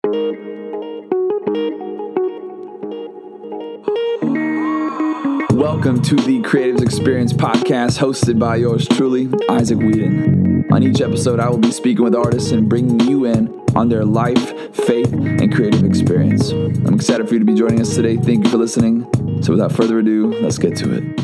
Welcome to the Creatives Experience podcast, hosted by yours truly, Isaac Whedon. On each episode, I will be speaking with artists and bringing you in on their life, faith, and creative experience. I'm excited for you to be joining us today. Thank you for listening. So without further ado, let's get to it.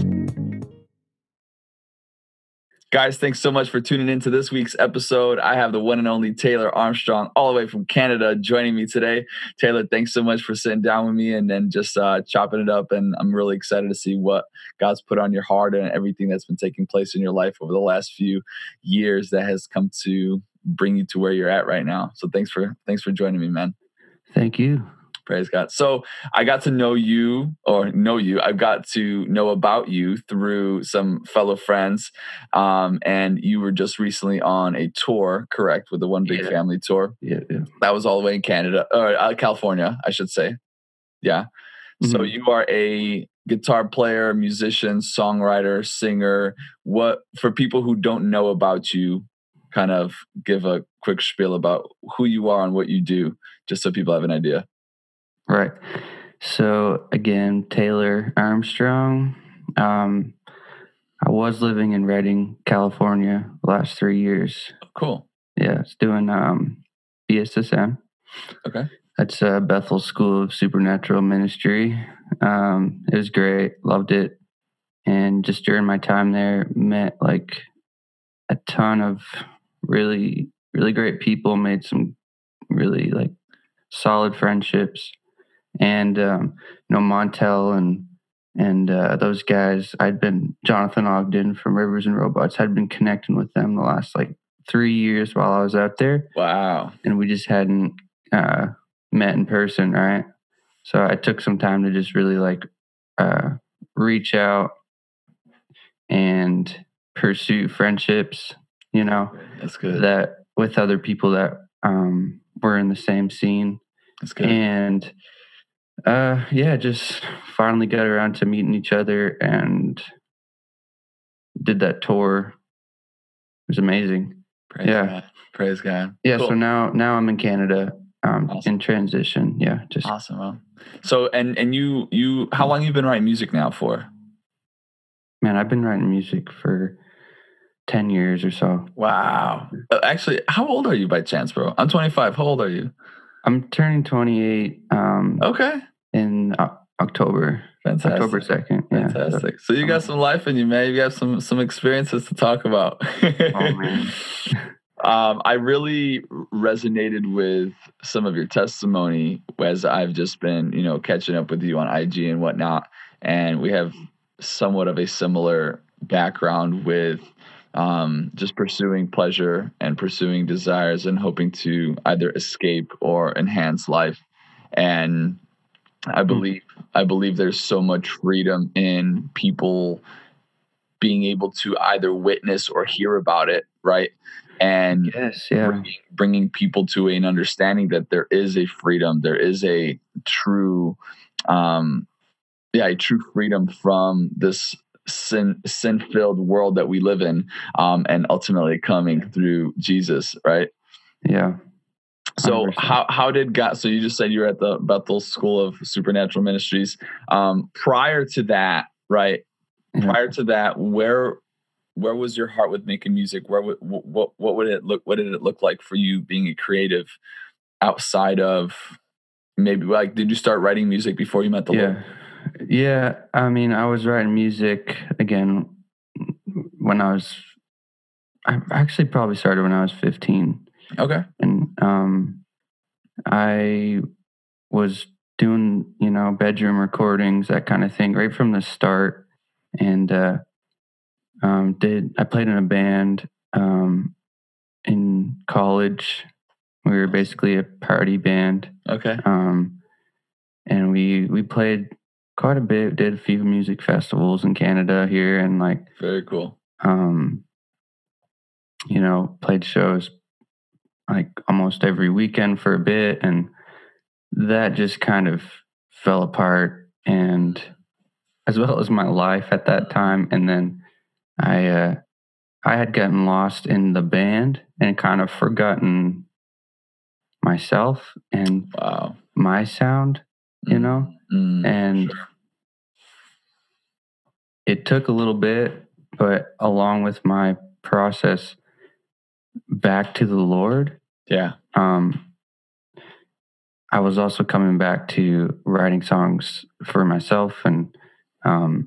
Guys, thanks so much for tuning in to this week's episode. I have the one and only Taylor Armstrong, all the way from Canada, joining me today. Taylor, thanks so much for sitting down with me and then just chopping it up. And I'm really excited to see what God's put on your heart and everything that's been taking place in your life over the last few years that has come to bring you to where you're at right now. So thanks for joining me, man. Thank you. Praise God. So I got to know you. I've got to know about you through some fellow friends. And you were just recently on a tour, correct? With the One Big Family tour. Yeah. That was all the way in Canada, or California, I should say. Yeah. Mm-hmm. So you are a guitar player, musician, songwriter, singer. What, for people who don't know about you, kind of give a quick spiel about who you are and what you do, just so people have an idea. Right. So again, Taylor Armstrong. I was living in Redding, California, the last 3 years. Cool. Yeah, it's doing BSSM. Okay. That's Bethel School of Supernatural Ministry. It was great, loved it, and just during my time there, met like a ton of really, really great people. Made some really like solid friendships. And Montel and those guys, Jonathan Ogden from Rivers and Robots, had been connecting with them the last like 3 years while I was out there. Wow. And we just hadn't met in person, right? So I took some time to just really like reach out and pursue friendships, That's good. That with other people that were in the same scene. That's good. And just finally got around to meeting each other and did that tour. It was amazing. Praise God. Yeah. Cool. So now I'm in Canada, awesome. In transition. Yeah. Just awesome. Well, so, and you, how long have you been writing music now for? Man, I've been writing music for 10 years or so. Wow. Actually, how old are you by chance, bro? I'm 25. How old are you? I'm turning 28. Okay. In October. Fantastic. October 2nd. Yeah. Fantastic. So you got some life in you, man. You got some experiences to talk about. Oh, man. I really resonated with some of your testimony as I've just been, catching up with you on IG and whatnot. And we have somewhat of a similar background with just pursuing pleasure and pursuing desires and hoping to either escape or enhance life. And I believe there's so much freedom in people being able to either witness or hear about it, right? And bringing people to an understanding that there is a freedom, there is a true freedom from this sin-filled world that we live in, and ultimately coming through Jesus, right? Yeah. So how did God, so you just said you were at the Bethel School of Supernatural Ministries. Prior to that, right? Yeah. Prior to that, where was your heart with making music? What did it look like for you being a creative outside of maybe like, did you start writing music before you met the Lord? Yeah. I mean, I was writing music again when I actually probably started when I was 15. Okay. And I was doing, bedroom recordings, that kind of thing, right from the start. And I played in a band in college. We were basically a party band. Okay. And we played quite a bit, did a few music festivals in Canada here, and like very cool. Played shows like almost every weekend for a bit, and that just kind of fell apart, and as well as my life at that time. And then I had gotten lost in the band and kind of forgotten myself and Wow. my sound, you know? And Sure. it took a little bit, but along with my process back to the Lord, Yeah. I was also coming back to writing songs for myself um,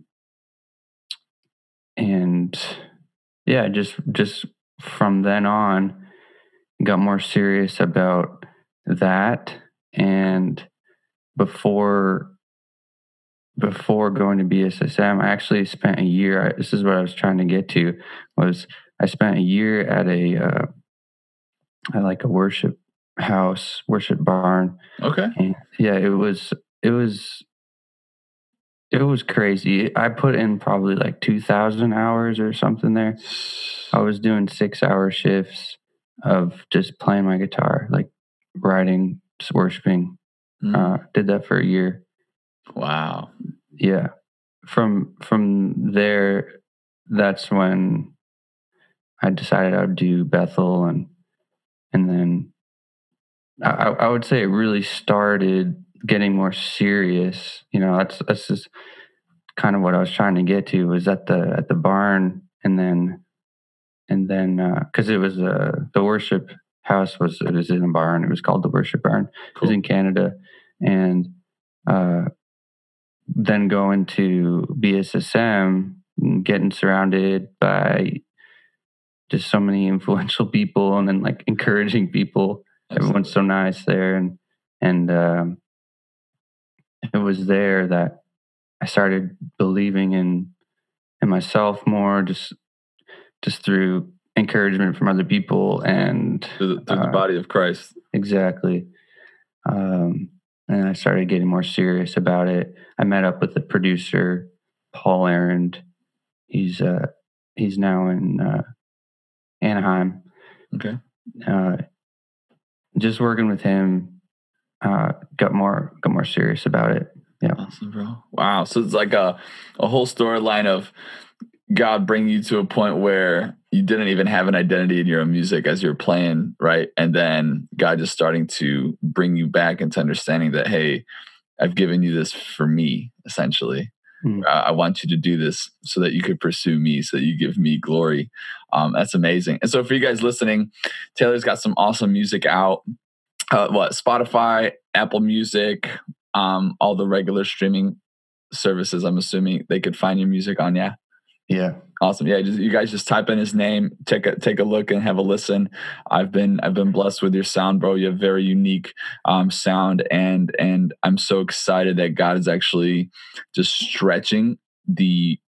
and yeah, just from then on, got more serious about that. And before going to BSSM, I actually spent a year. This is what I was trying to get to. Was I spent a year at at like a worship house, worship barn, Okay. and yeah, it was it was crazy. I put in probably like 2,000 hours or something there. I was doing 6-hour shifts of just playing my guitar, like writing, just worshiping. Did that for a year. Wow. Yeah. From there, that's when I decided I would do Bethel, and then I would say it really started getting more serious. You know, that's just kind of what I was trying to get to, was at the barn, and then because it was the worship house it was in a barn. It was called the Worship Barn. It was in Canada, and then going to BSSM, getting surrounded by just so many influential people, and then like encouraging people. Everyone's so nice there, and it was there that I started believing in myself more, just through encouragement from other people and through the body of Christ. Exactly. And I started getting more serious about it. I met up with the producer, Paul Arend. He's now in Anaheim. Okay. Just working with him, got more serious about it. Yeah. Awesome, bro. Wow. So it's like a whole storyline of God bringing you to a point where you didn't even have an identity in your own music as you're playing, right? And then God just starting to bring you back into understanding that, hey, I've given you this for me, essentially. I want you to do this so that you could pursue me, so that you give me glory. That's amazing. And so for you guys listening, Taylor's got some awesome music out. Spotify, Apple Music, all the regular streaming services. I'm assuming they could find your music on. Yeah. Yeah. Awesome. Yeah, you guys just type in his name, take a look and have a listen. I've been blessed with your sound, bro. You have very unique sound, and I'm so excited that God is actually just stretching the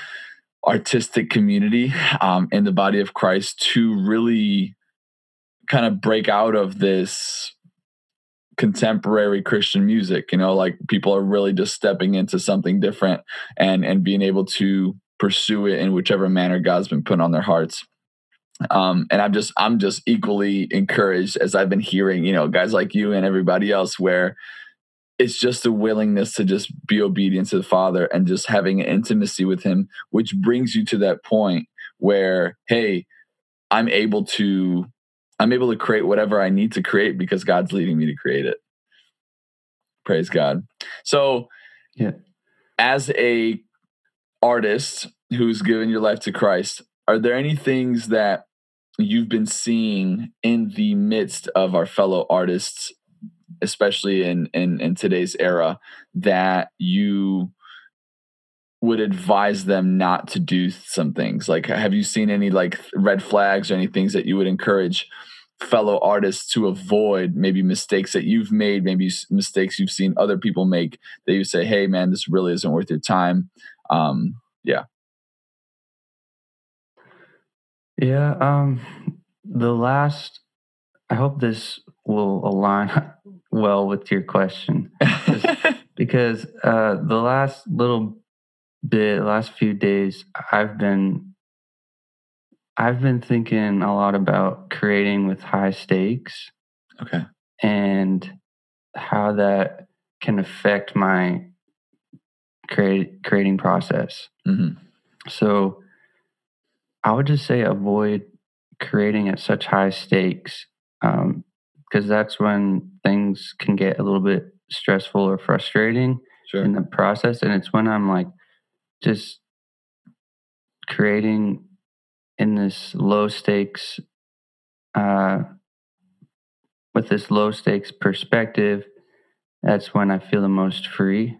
artistic community in the body of Christ to really kind of break out of this contemporary Christian music. You know, like people are really just stepping into something different and being able to pursue it in whichever manner God's been putting on their hearts. And I'm just equally encouraged as I've been hearing, you know, guys like you and everybody else, where it's just a willingness to just be obedient to the Father and just having an intimacy with Him, which brings you to that point where, hey, I'm able to create whatever I need to create because God's leading me to create it. Praise God. So, yeah, as a artist who's given your life to Christ, are there any things that you've been seeing in the midst of our fellow artists, especially in today's era, that you would advise them not to do some things? Like, have you seen any like red flags or any things that you would encourage fellow artists to avoid? Maybe mistakes that you've made, maybe mistakes you've seen other people make that you say, hey man, this really isn't worth your time. Yeah. Yeah. I hope this will align well with your question, because the last few days, I've been thinking a lot about creating with high stakes. Okay. And how that can affect my creating process. Mm-hmm. So I would just say avoid creating at such high stakes. because that's when things can get a little bit stressful or frustrating Sure. in the process. And it's when I'm like just creating in this low stakes, uh, with this low stakes perspective, that's when I feel the most free.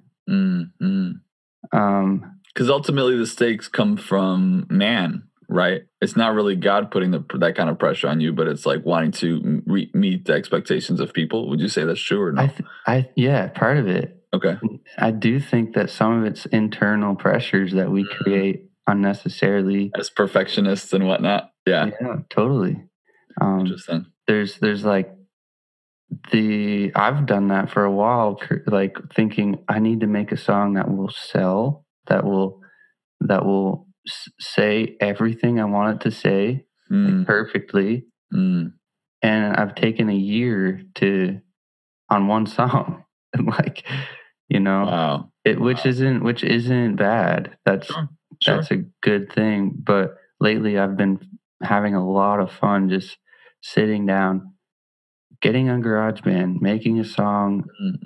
Because ultimately the stakes come from man, right? It's not really God putting that kind of pressure on you, but it's like wanting to meet the expectations of people. Would you say that's true or no? Yeah, part of it. Okay. I do think that some of it's internal pressures that we create unnecessarily as perfectionists and whatnot. Yeah, totally. Interesting. There's like I've done that for a while, like thinking I need to make a song that will sell, that will say everything I want it to say like, perfectly. And I've taken a year on one song, like, Wow. which isn't bad. That's a good thing. But lately, I've been having a lot of fun just sitting down, getting on GarageBand, making a song,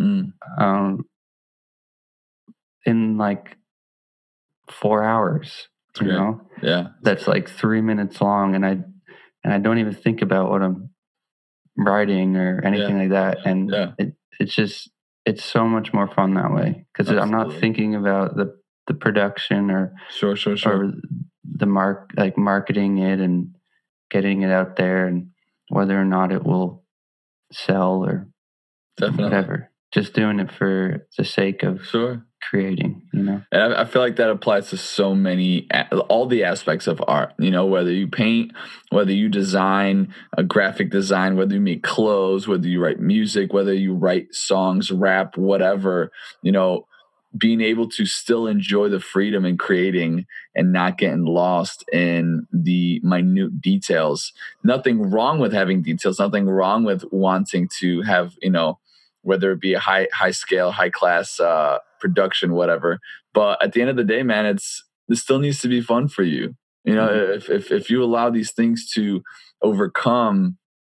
in like 4 hours. Yeah, that's like 3 minutes long, and I don't even think about what I'm writing or anything like that. And it's so much more fun that way because I'm not thinking about the production or or the marketing it and getting it out there and whether or not it will sell or whatever. Just doing it for the sake of creating, And I feel like that applies to so many, all the aspects of art, whether you paint, whether you design a graphic design, whether you make clothes, whether you write music, whether you write songs, rap, whatever, being able to still enjoy the freedom in creating and not getting lost in the minute details. Nothing wrong with having details, nothing wrong with wanting to have, whether it be a high scale, high class production, whatever. But at the end of the day, man, this still needs to be fun for you. If you allow these things to overcome,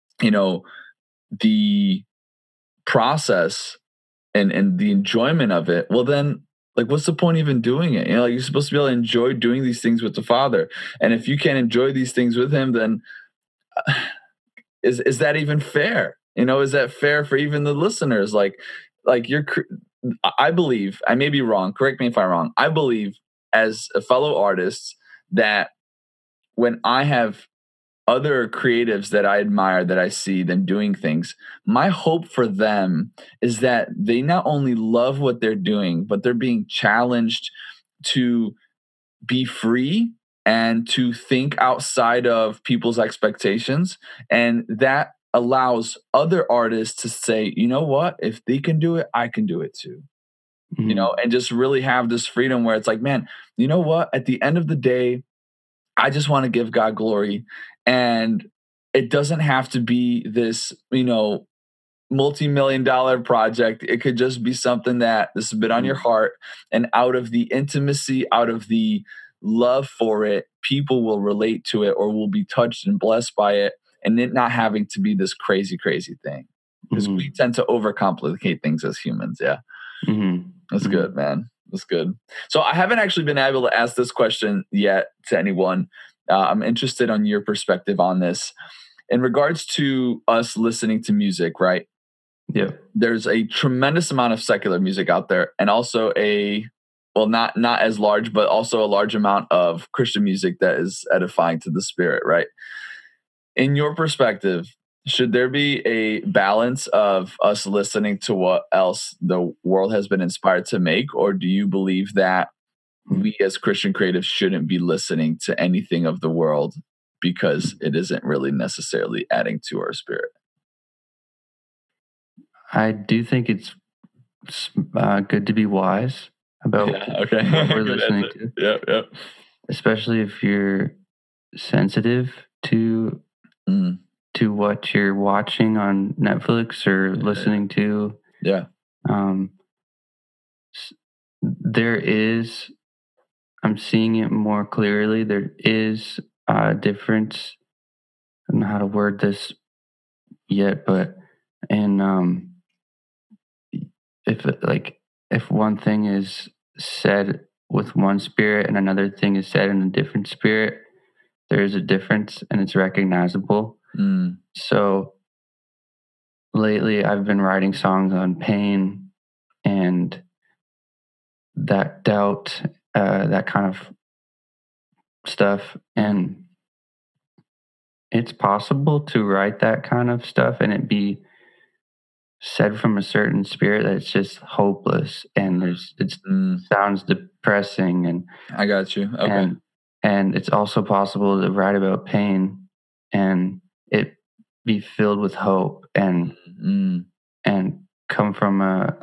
the process and the enjoyment of it, well then, like, what's the point even doing it? Like, you're supposed to be able to enjoy doing these things with the Father. And if you can't enjoy these things with him, then is that even fair? Is that fair for even the listeners? Like I believe, I may be wrong, correct me if I'm wrong, I believe as a fellow artist that when I have other creatives that I admire, that I see them doing things, my hope for them is that they not only love what they're doing, but they're being challenged to be free and to think outside of people's expectations. And that allows other artists to say, you know what, if they can do it, I can do it too. And just really have this freedom where it's like, man, you know what, at the end of the day, I just want to give God glory. And it doesn't have to be this, multi-million-dollar project. It could just be something that this has been on your heart, and out of the intimacy, out of the love for it, people will relate to it or will be touched and blessed by it, and it not having to be this crazy, crazy thing. Because we tend to overcomplicate things as humans. Yeah. That's good, man. That's good. So I haven't actually been able to ask this question yet to anyone. I'm interested on your perspective on this. In regards to us listening to music, right? Yeah. There's a tremendous amount of secular music out there, and also not as large, but also a large amount of Christian music that is edifying to the spirit, right? In your perspective, should there be a balance of us listening to what else the world has been inspired to make, or do you believe that we as Christian creatives shouldn't be listening to anything of the world because it isn't really necessarily adding to our spirit? I do think it's good to be wise about what we're listening to. Yep. Especially if you're sensitive to what you're watching on Netflix or listening to. Yeah. I'm seeing it more clearly. There is a difference. I don't know how to word this yet, but And if one thing is said with one spirit and another thing is said in a different spirit, there is a difference and it's recognizable. Mm. So lately I've been writing songs on pain and that doubt, that kind of stuff. And it's possible to write that kind of stuff and it be said from a certain spirit that's just hopeless and it Mm. sounds depressing I got you. Okay. and it's also possible to write about pain and it be filled with hope Mm. and come from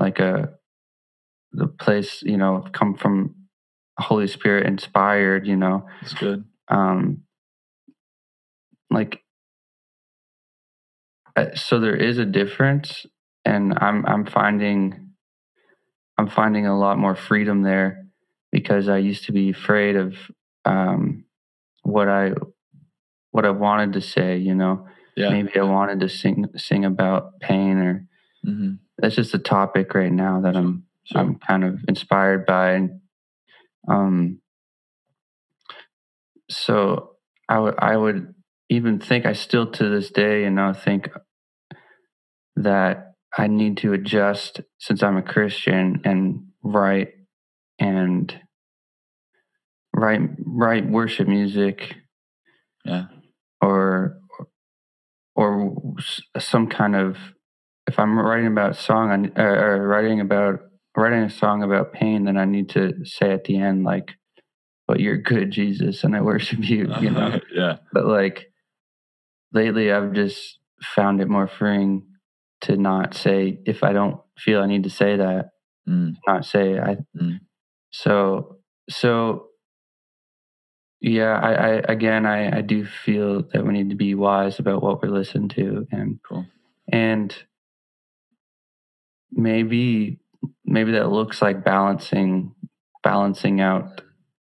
the place, come from Holy Spirit inspired, That's good. like so there is a difference and I'm finding a lot more freedom there because I used to be afraid of um, what I what I wanted to say. Yeah. Maybe I wanted to sing about pain, or Mm-hmm. that's just a topic right now that Sure. I'm kind of inspired by. And so I would even think I still to this day, think that I need to adjust since I'm a Christian and and write worship music, Yeah. or some kind of, if I'm writing about song or writing a song about pain, then I need to say at the end like, "But you're good, Jesus, and I worship you." Yeah. But like lately, I've just found it more freeing to not say if I don't feel I need to say that, Mm. not say I. Mm. So so yeah, I do feel that we need to be wise about what we listen to, Cool. and maybe that looks like balancing out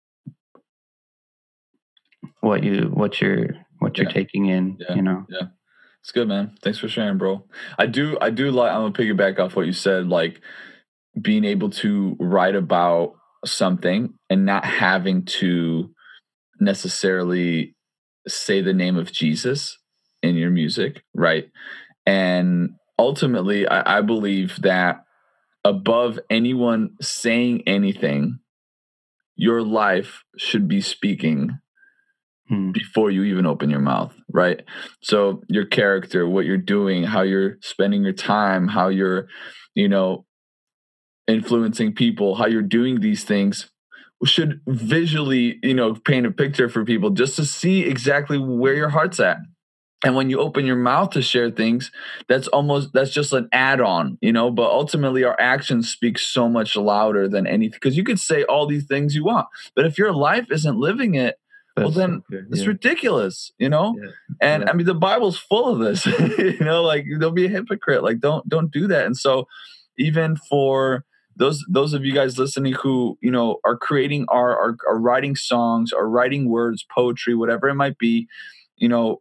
what you're Yeah. taking in, Yeah. Yeah. It's good, man. Thanks for sharing, bro. I do like, I'm gonna piggyback off what you said, like being able to write about something and not having to necessarily say the name of Jesus in your music, right? And ultimately, I believe that above anyone saying anything, your life should be speaking Hmm. before you even open your mouth, right? So your character, what you're doing, how you're spending your time, how you're, you know, influencing people, how you're doing these things should visually, paint a picture for people just to see exactly where your heart's at. And when you open your mouth to share things, that's just an add-on, but ultimately our actions speak so much louder than anything, because you could say all these things you want, but if your life isn't living it, well That's then so good. it's Yeah. ridiculous. Yeah. And Yeah. I mean the Bible's full of this. Like don't be a hypocrite, like don't do that. And so even for those of you guys listening who are creating are writing songs, are writing words, poetry, whatever it might be, you know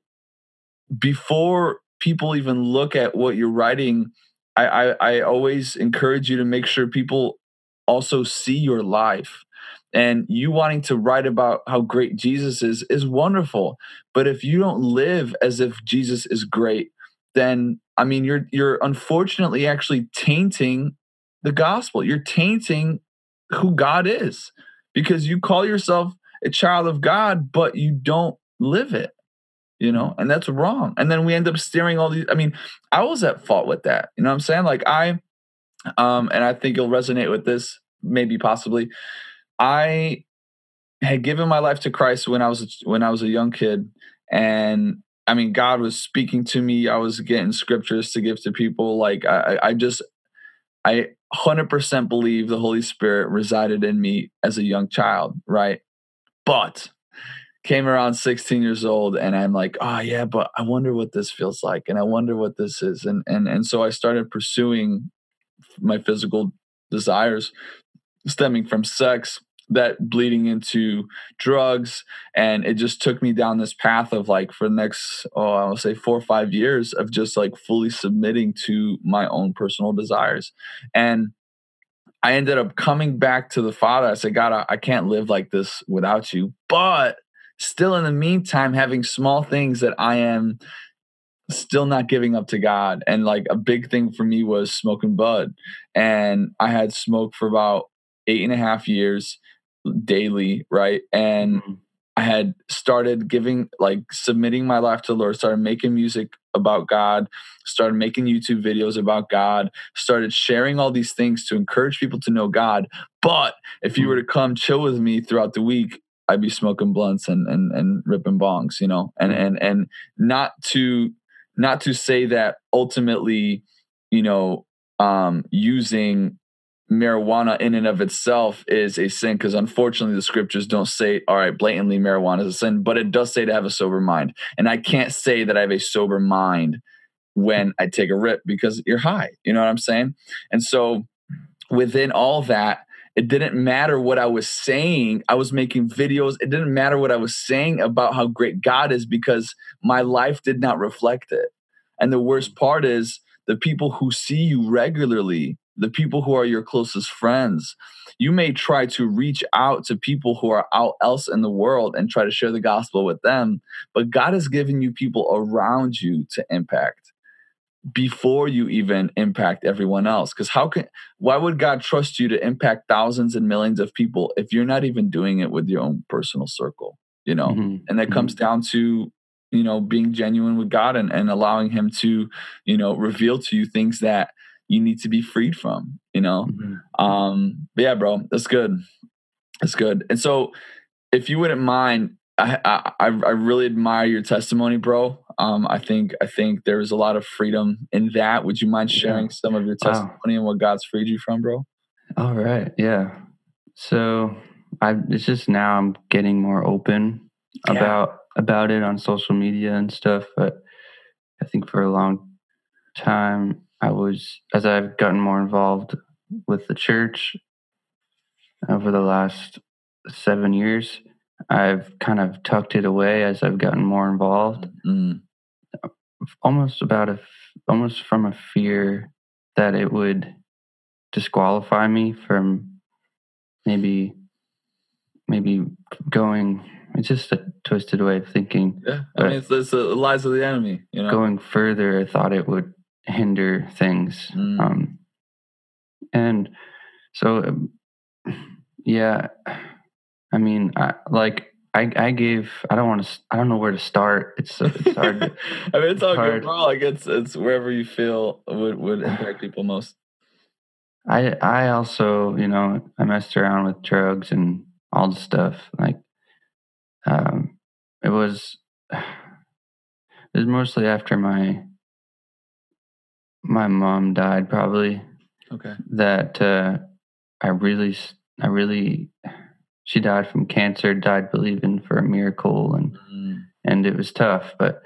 before people even look at what you're writing, I always encourage you to make sure people also see your life. And you wanting to write about how great Jesus is wonderful. But if you don't live as if Jesus is great, then I mean you're unfortunately actually tainting the gospel. You're tainting who God is, because you call yourself a child of God, but you don't live it. And that's wrong. And then we end up steering all these. I mean, I was at fault with that. You know what I'm saying? Like and I think you'll resonate with this, maybe possibly. I had given my life to Christ when I was a young kid, and I mean, God was speaking to me. I was getting scriptures to give to people. Like I 100% believe the Holy Spirit resided in me as a young child, right? But came around 16 years old and I'm like, oh yeah, but I wonder what this feels like, and I wonder what this is. And so I started pursuing my physical desires stemming from sex, that bleeding into drugs, and it just took me down this path of like for the next I'll say 4 or 5 years of just like fully submitting to my own personal desires. And I ended up coming back to the Father. I said, God, I can't live like this without you. But still, in the meantime, having small things that I am still not giving up to God. And like a big thing for me was smoking bud. And I had smoked for about 8.5 years daily, right? And Mhm. I had started submitting my life to the Lord, started making music about God, started making YouTube videos about God, started sharing all these things to encourage people to know God. But if you were to come chill with me throughout the week, I'd be smoking blunts and ripping bongs, and not to not to say that ultimately, you know, using marijuana in and of itself is a sin, because unfortunately the scriptures don't say, all right, blatantly marijuana is a sin, but it does say to have a sober mind. And I can't say that I have a sober mind when I take a rip because you're high. You know what I'm saying? And so within all that, it didn't matter what I was saying. I was making videos. It didn't matter what I was saying about how great God is because my life did not reflect it. And the worst part is the people who see you regularly, the people who are your closest friends, you may try to reach out to people who are out else in the world and try to share the gospel with them. But God has given you people around you to impact before you even impact everyone else. Because why would God trust you to impact thousands and millions of people if you're not even doing it with your own personal circle? Mhm. And that comes Mhm. down to, being genuine with God and allowing him to, reveal to you things that you need to be freed from, Mhm. But yeah, bro, that's good. That's good. And so if you wouldn't mind, I really admire your testimony, bro. I think there's a lot of freedom in that. Would you mind Yeah. sharing some of your Wow. testimony and what God's freed you from, bro? All right. Yeah. So it's just now I'm getting more open Yeah. about it on social media and stuff. But I think for a long time as I've gotten more involved with the church over the last 7 years, I've kind of tucked it away as I've gotten more involved, Mm, almost almost from a fear that it would disqualify me from maybe maybe going. It's just a twisted way of thinking, yeah. I mean, but it's the lies of the enemy. going further, I thought it would hinder things. Mm, And so, yeah, I mean, I don't want to, I don't know where to start. It's hard. I mean, it's It's all good, hard. bro. Like it's wherever you feel would impact people most. I also, I messed around with drugs and all the stuff. Like, um, it was, it was mostly after my mom died, probably Okay. that I really, she died from cancer, died believing for a miracle, Mm, and it was tough. But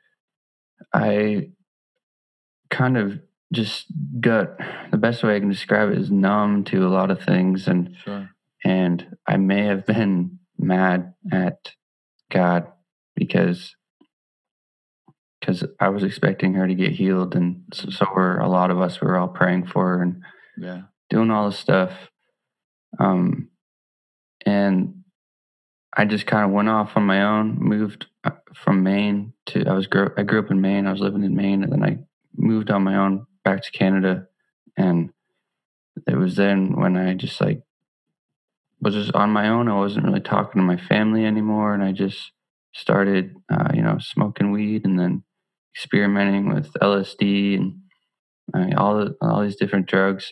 I kind of just got, the best way I can describe it is numb to a lot of things, sure. and I may have been mad at God because I was expecting her to get healed, and so were a lot of us. We were all praying for her and Yeah. doing all this stuff. Um, and I just kind of went off on my own, moved from Maine to I grew up in Maine. I was living in Maine, and then I moved on my own back to Canada. And it was then when I just like was just on my own. I wasn't really talking to my family anymore, and I just started, smoking weed and then experimenting with LSD and all these different drugs.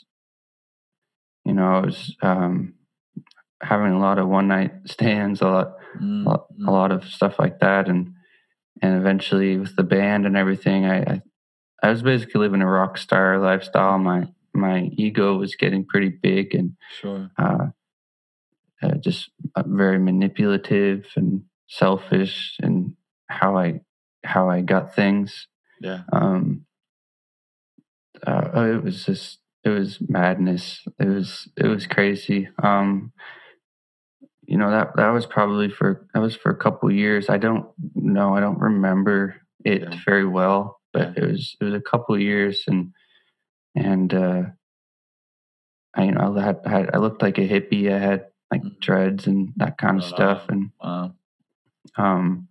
I was having a lot of one night stands, Mm, a mm, lot of stuff like that, and eventually with the band and everything, I was basically living a rock star lifestyle. My ego was getting pretty big and sure. uh, just very manipulative and selfish and how I got things. Yeah. Um, it was madness. It was crazy. that was probably for a couple years. I don't know. I don't remember it Yeah. very well, but Yeah. it was a couple years, and I looked like a hippie. I had like Mhm. dreads and that kind of stuff, and Wow. um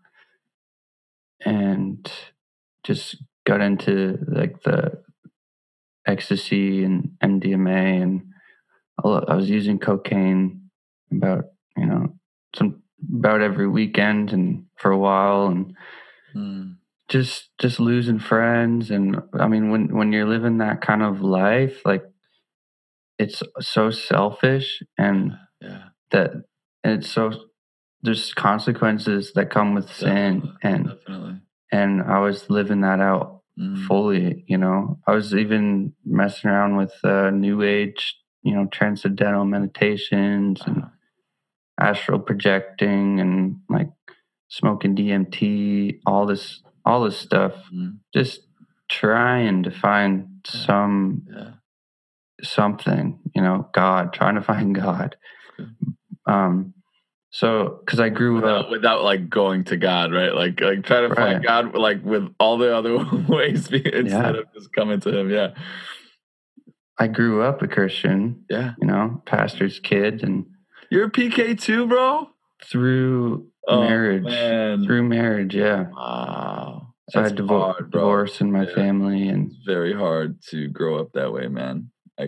and just got into like the ecstasy and MDMA, and I was using cocaine about some about every weekend and for a while, and Mm. just losing friends. And I mean, when you're living that kind of life, like, it's so selfish, and Yeah. that and it's so there's consequences that come with sin, Definitely. and I was living that out Mm. fully. I was even messing around with new age, transcendental meditations and Wow. astral projecting, and like smoking DMT, all this stuff, Mm. just trying to find Yeah. something, God, trying to find God. Good. Um, so because I grew up, Without like going to God, right? Like try to find right, God like with all the other ways instead yeah, of just coming to Him. Yeah. I grew up a Christian, Yeah. pastor's kid, and You're a PK too, bro. through Oh marriage, man. yeah. Wow. So I It's had hard, bro. divorce in my Yeah. family, and It's very hard to grow up that way, man.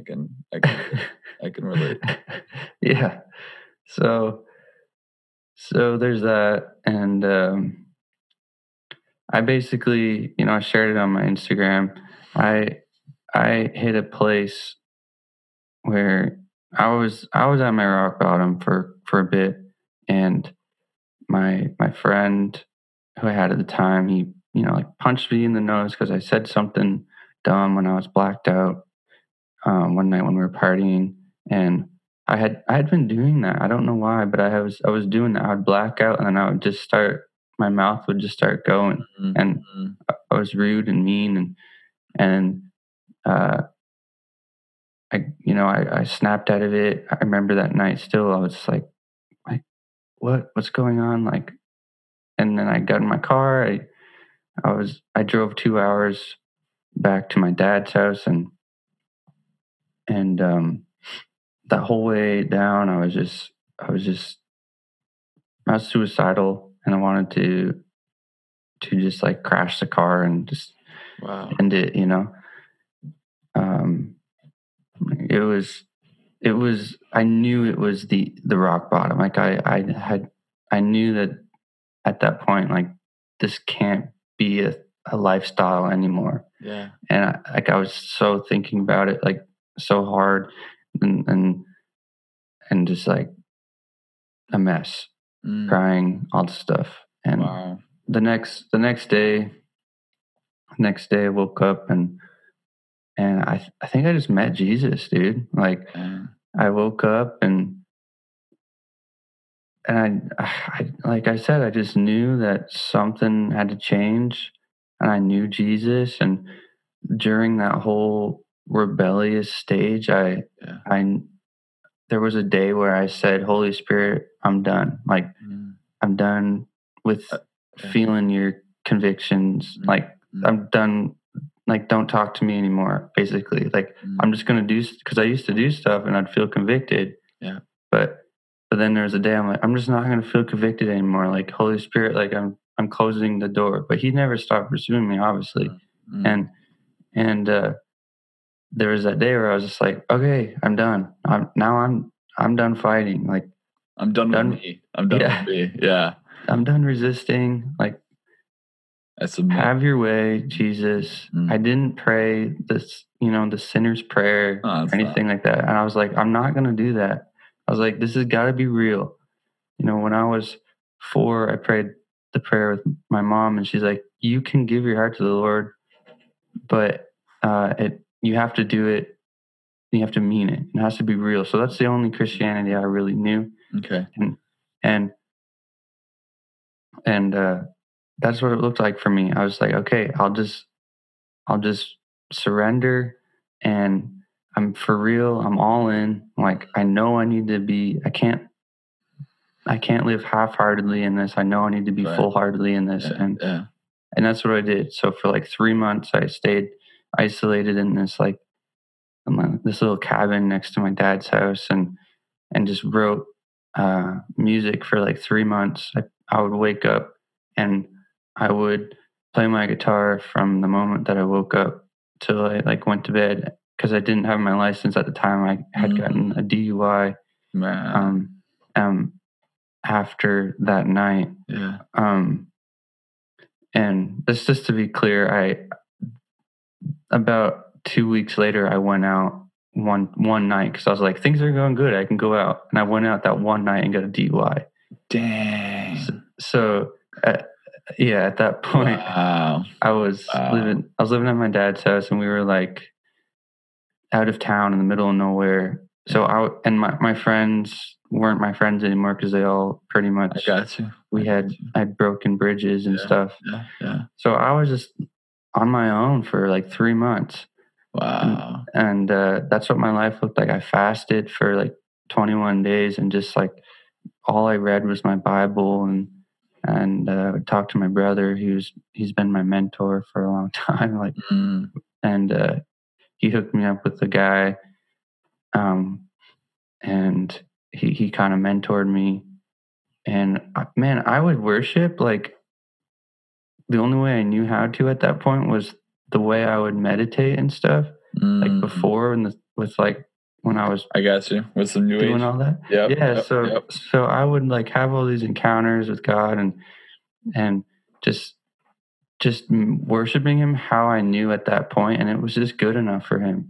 I can relate. yeah. So there's that, and I basically, I shared it on my Instagram. I I hit a place where I was at my rock bottom for a bit, and my friend who I had at the time, he like punched me in the nose because I said something dumb when I was blacked out one night when we were partying, and I had been doing that. I don't know why, but I was doing that. I would black out, and then I would just start. My mouth would just start going, and Mhm. I was rude and mean, and uh, I snapped out of it. I remember that night still. I was just like what's going on, like. And then I got in my car. I drove 2 hours back to my dad's house, and that whole way down, I was suicidal, and I wanted to just like crash the car and just Wow. end it. Um, it was I knew it was the rock bottom. Like I knew that at that point, like, this can't be a lifestyle anymore. Yeah. And I was so thinking about it, like, so hard, and just like a mess, Mm. crying, all the stuff. And Wow. the next day I woke up, and I think I just met Jesus, dude. Like, Yeah. I woke up, and I like I said, I just knew that something had to change, and I knew Jesus. And during that whole rebellious stage, Yeah. I there was a day where I said, Holy Spirit, I'm done. Like, Mm. I'm done with Uh, yeah. feeling your convictions. Mm. Like, Mm. I'm done. Like, don't talk to me anymore, basically. Like, Mm. I'm just going to do, because I used to do stuff and I'd feel convicted. Yeah. But then there's a day I'm like, I'm just not going to feel convicted anymore. Like, Holy Spirit, like, I'm closing the door. But he never stopped pursuing me, obviously. Mm. And, and, there was that day where I was just like, okay, I'm done. I'm done fighting. Like, I'm done with done. me. I'm done with Yeah, me. Yeah. I'm done resisting. Like, I submit. have your way, Jesus. Mm. I didn't pray this, the sinner's prayer No, or it's not. anything like that. And I was like, I'm not going to do that. I was like, this has got to be real. When I was 4, I prayed the prayer with my mom, and she's like, you can give your heart to the Lord, but you have to do it. You have to mean it. It has to be real. So that's the only Christianity I really knew. Okay. And and that's what it looked like for me. I was like, okay, I'll just surrender, and I'm for real. I'm all in. Like, I know I need to be. I can't. I can't live half-heartedly in this. I know I need to be Right. full-heartedly in this. Yeah. And that's what I did. So for like 3 months, I stayed isolated in this like this little cabin next to my dad's house, and just wrote music for like 3 months. I would wake up and I would play my guitar from the moment that I woke up till I like went to bed because I didn't have my license at the time. I had gotten a DUI Man. after that night. Yeah. And this just to be clear, about 2 weeks later I went out one night because I was like, things are going good. I can go out, and I went out that one night and got a DUI. Dang. So yeah, at that point, Wow. I was living at my dad's house, and we were like out of town in the middle of nowhere. So my friends weren't my friends anymore because they all pretty much. I got you. I'd broken bridges and stuff. Yeah. So I was just on my own for like 3 months. Wow. And that's what my life looked like. I fasted for like 21 days, and just like all I read was my Bible, and talked to my brother. He's been my mentor for a long time. Like, and he hooked me up with a guy, and he kind of mentored me. And man, I would worship like the only way I knew how to at that point was the way I would meditate and stuff. Like before, when I was, I got you with some new doing age. all that. Yep. So I would like have all these encounters with God, and just worshiping him how I knew at that point, and it was just good enough for him.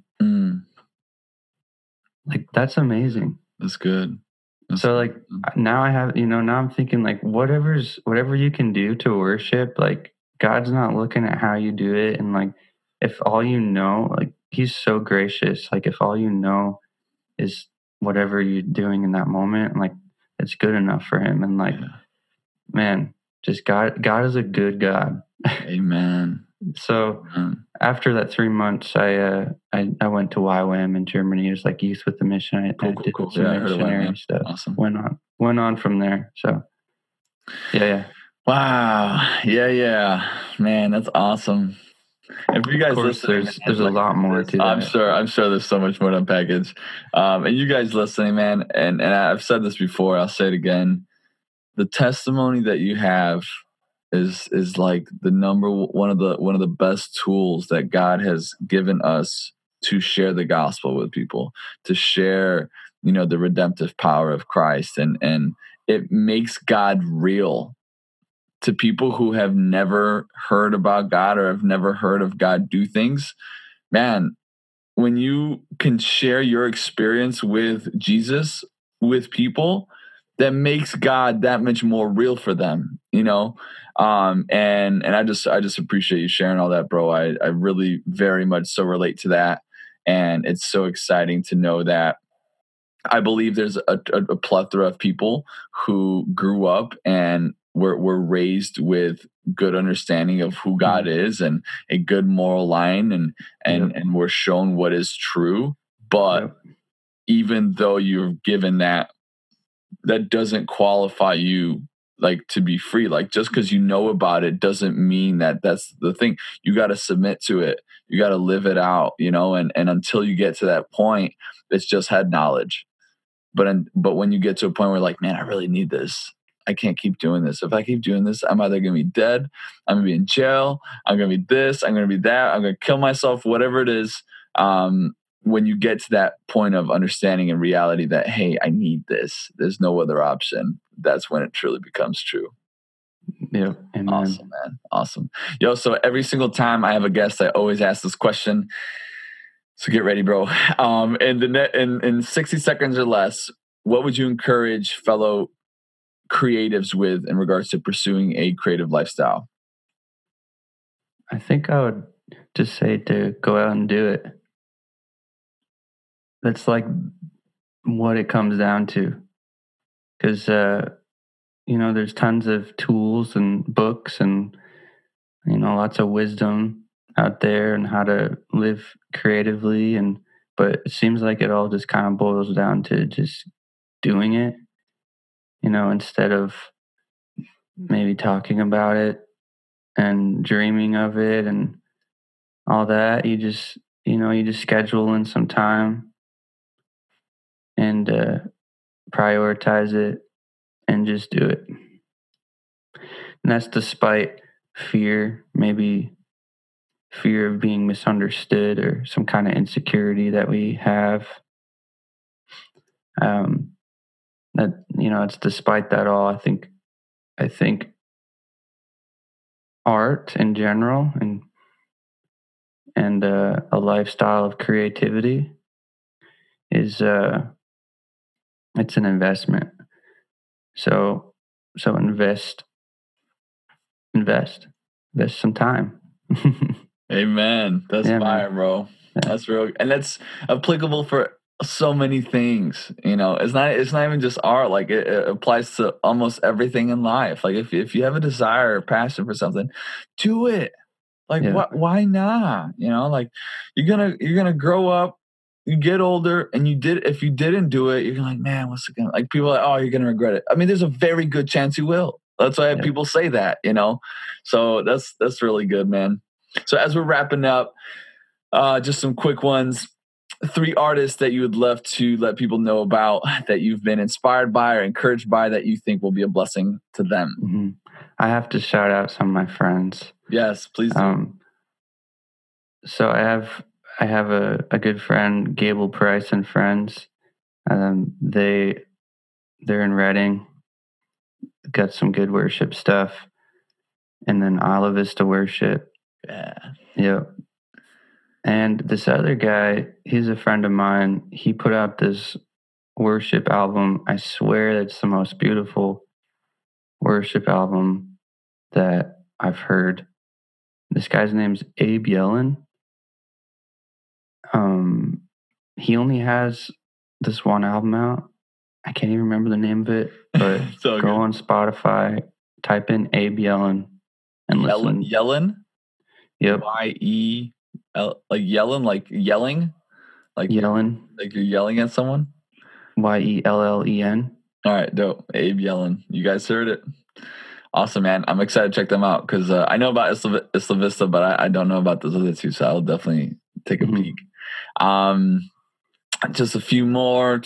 Like, that's amazing. That's good. So like now I have, now I'm thinking like whatever you can do to worship, like God's not looking at how you do it. And like, if all you know, like he's so gracious, like if all you know is whatever you're doing in that moment, like it's good enough for him. And like, man, just God is a good God. Amen. So after that 3 months, I went to YWAM in Germany. It was like Youth with the Mission. I did Cool. some missionary stuff. Awesome. Went on from there. So yeah. Wow. Yeah. Man, that's awesome. And for you guys listening, there's a lot more to that. I'm sure there's so much more to unpackage. And you guys listening, man, and I've said this before, I'll say it again. The testimony that you have is like one of the best tools that God has given us to share the gospel with people, to share, the redemptive power of Christ, and it makes God real to people who have never heard about God or have never heard of God do things. Man, when you can share your experience with Jesus with people, that makes God that much more real for them, and I just appreciate you sharing all that, bro. I really very much so relate to that, and it's so exciting to know that. I believe there's a plethora of people who grew up and were raised with good understanding of who God is and a good moral line, and were shown what is true. But even though you're given that doesn't qualify you like to be free. Like, just because you know about it doesn't mean that that's the thing. You got to submit to it. You got to live it out, and until you get to that point, it's just head knowledge. But when you get to a point where like, man, I really need this. I can't keep doing this. If I keep doing this, I'm either going to be dead, I'm going to be in jail, I'm going to be this, I'm going to be that, I'm going to kill myself, whatever it is. When you get to that point of understanding and reality that, hey, I need this, there's no other option, that's when it truly becomes true. Yeah. Awesome, man. Awesome. Yo, so every single time I have a guest, I always ask this question. So get ready, bro. In 60 seconds or less, what would you encourage fellow creatives with in regards to pursuing a creative lifestyle? I think I would just say to go out and do it. That's like what it comes down to. Because, there's tons of tools and books and, lots of wisdom out there and how to live creatively. But it seems like it all just kind of boils down to just doing it. instead of maybe talking about it and dreaming of it and all that, you just schedule in some time and prioritize it and just do it. And that's despite fear, maybe fear of being misunderstood or some kind of insecurity that we have. Um, that it's despite that all. I think art in general and a lifestyle of creativity is it's an investment. So invest some time. Amen. That's Yeah, fire, man. bro. Yeah. That's real, and that's applicable for so many things. It's not even just art. Like it applies to almost everything in life. Like if you have a desire or passion for something, do it. Like Yeah. why not? Like you're gonna grow up, you get older, and if you didn't do it, you're like, man, what's it gonna like? People are like, oh, you're gonna regret it. I mean, there's a very good chance you will. That's why Yeah. people say that. So that's really good, man. So as we're wrapping up, just some quick ones. 3 artists that you would love to let people know about that you've been inspired by or encouraged by that you think will be a blessing to them. hmm I have to shout out some of my friends. Yes, please do. So I have a good friend, Gable Price and friends. They're in Reading, got some good worship stuff, and then Isla Vista Worship. Yeah. Yep. And this other guy, he's a friend of mine. He put out this worship album. I swear it's the most beautiful worship album that I've heard. This guy's name's Abe Yellen. He only has this one album out. I can't even remember the name of it, but So go good. on Spotify, type in Abe Yellen, and listen. Yellen? Yep, Y-E-L, like Yellen, like yelling? Like Yellen, like you're yelling at someone? Yellen. All right, dope. Abe Yellen. You guys heard it. Awesome, man. I'm excited to check them out because I know about Isla Vista, but I don't know about those other two, so I'll definitely take a peek. Just a few more.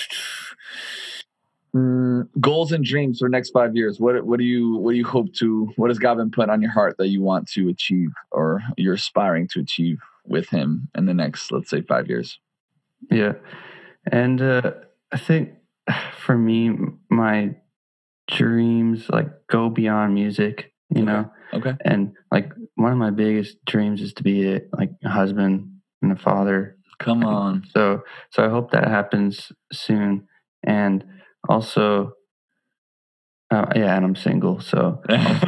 Goals and dreams for the next 5 years. What do you hope to? What has God been put on your heart that you want to achieve or you're aspiring to achieve with Him in the next, let's say, 5 years? Yeah, and I think for me, my dreams like go beyond music. Okay. And like one of my biggest dreams is to be a husband and a father. Come on. So I hope that happens soon. And also, yeah, and I'm single. So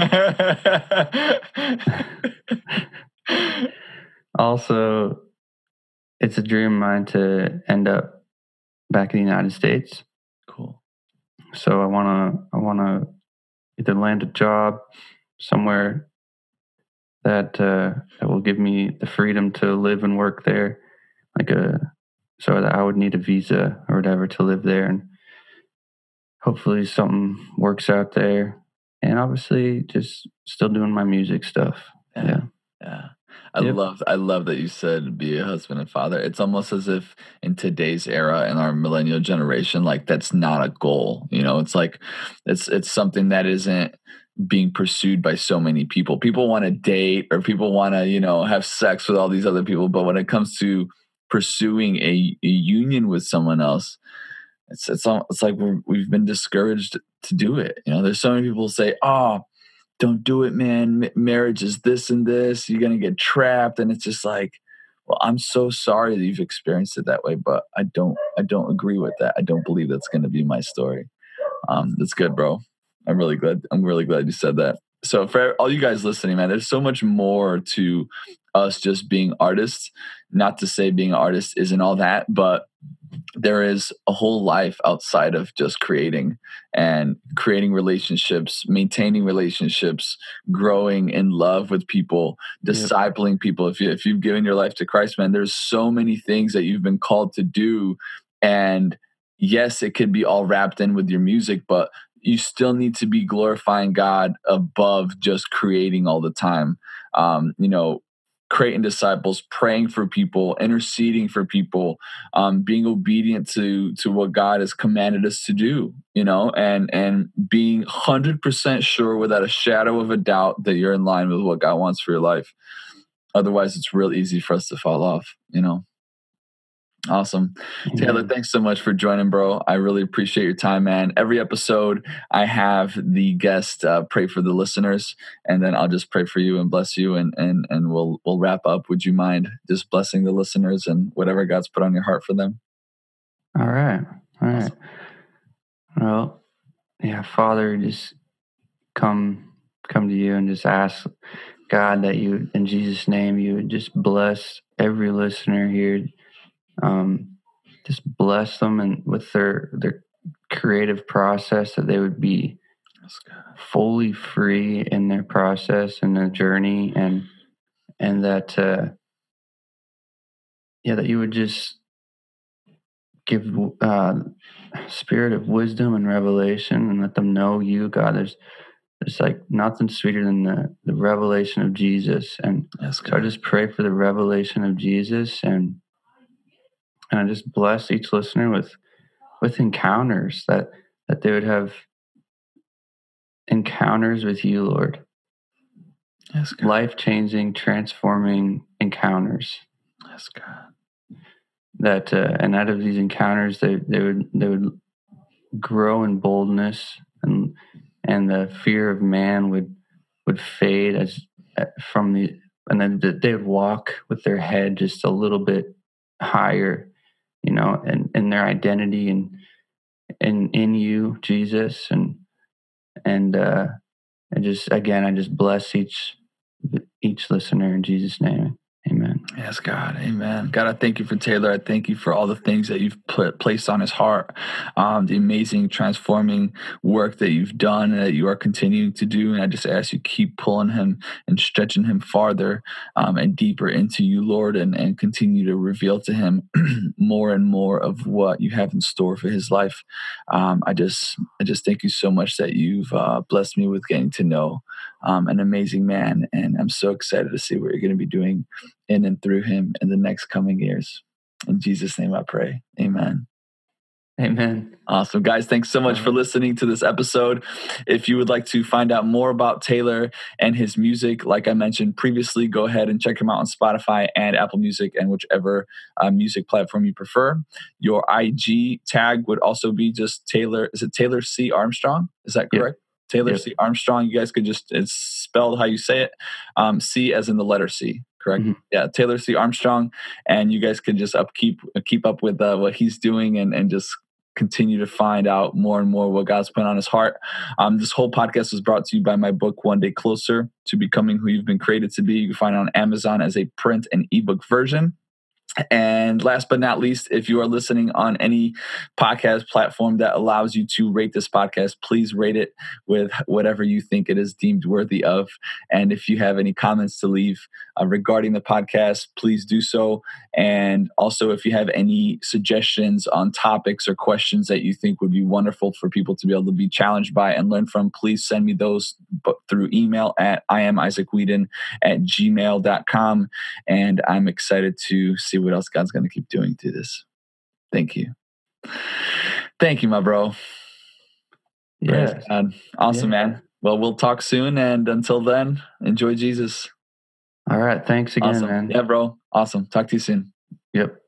also, it's a dream of mine to end up back in the United States. Cool. So I wanna either land a job somewhere that will give me the freedom to live and work there, so that I would need a visa or whatever to live there, and hopefully something works out there. And obviously, just still doing my music stuff. Yeah. I love that you said be a husband and father. It's almost as if in today's era, in our millennial generation, like that's not a goal. It's like it's something that isn't being pursued by so many people. People want to date or people want to, have sex with all these other people. But when it comes to pursuing a union with someone else, it's like we've been discouraged to do it. There's so many people who say, "Oh, don't do it, man. Marriage is this and this. You're gonna get trapped." And it's just like, well, I'm so sorry that you've experienced it that way, but I don't agree with that. I don't believe that's gonna be my story. That's good, bro. I'm really glad you said that. So for all you guys listening, man, there's so much more to us just being artists. Not to say being an artist isn't all that, but there is a whole life outside of just creating and creating relationships, maintaining relationships, growing in love with people, discipling people. If you've given your life to Christ, man, there's so many things that you've been called to do. And yes, it could be all wrapped in with your music, but you still need to be glorifying God above just creating all the time. Creating disciples, praying for people, interceding for people, being obedient to what God has commanded us to do, and being 100% sure without a shadow of a doubt that you're in line with what God wants for your life. Otherwise, it's real easy for us to fall off. Awesome. Taylor, thanks so much for joining, bro. I really appreciate your time, man. Every episode, I have the guest pray for the listeners, and then I'll just pray for you and bless you, and we'll wrap up. Would you mind just blessing the listeners and whatever God's put on your heart for them? All right. Awesome. Well, yeah, Father, just come to you and just ask God that you, in Jesus' name, you would just bless every listener here. Just bless them and with their creative process, that they would be fully free in their process and their journey, and that that you would just give spirit of wisdom and revelation, and let them know you, God. There's like nothing sweeter than the revelation of Jesus, and so I just pray for the revelation of Jesus, and I just bless each listener with encounters, that they would have encounters with you, Lord. Yes, God. Life-changing, transforming encounters. Yes, God. That and out of these encounters, they would grow in boldness, and the fear of man would fade and then they would walk with their head just a little bit higher, and in their identity and in you, Jesus, and I just bless each listener in Jesus' name. Amen. Yes, God. Amen. God, I thank you for Taylor. I thank you for all the things that you've placed on his heart, the amazing transforming work that you've done and that you are continuing to do. And I just ask you keep pulling him and stretching him farther and deeper into you, Lord, and continue to reveal to him more and more of what you have in store for his life. I just thank you so much that you've blessed me with getting to know an amazing man. And I'm so excited to see what you're going to be doing in and through him in the next coming years. In Jesus' name I pray. Amen. Amen. Awesome. Guys, thanks so much for listening to this episode. If you would like to find out more about Taylor and his music, like I mentioned previously, go ahead and check him out on Spotify and Apple Music and whichever music platform you prefer. Your IG tag would also be just Taylor. Is it Taylor C. Armstrong? Is that correct? Yep. Taylor C. Armstrong. You guys could it's spelled how you say it. C as in the letter C. Correct? Mm-hmm. Yeah, Taylor C. Armstrong. And you guys can just keep up with what he's doing and just continue to find out more and more what God's put on his heart. This whole podcast was brought to you by my book, One Day Closer to Becoming Who You've Been Created to Be. You can find it on Amazon as a print and ebook version. And last but not least, if you are listening on any podcast platform that allows you to rate this podcast, please rate it with whatever you think it is deemed worthy of. And if you have any comments to leave regarding the podcast, please do so. And also, if you have any suggestions on topics or questions that you think would be wonderful for people to be able to be challenged by and learn from, please send me those through email at iamisaacwhedon@gmail.com. And I'm excited to see what else God's going to keep doing through this. Thank you. Thank you, my bro. Yeah. Awesome, man. Well, we'll talk soon. And until then, enjoy Jesus. All right. Thanks again, awesome. man. Yeah, bro. Awesome. Talk to you soon. Yep.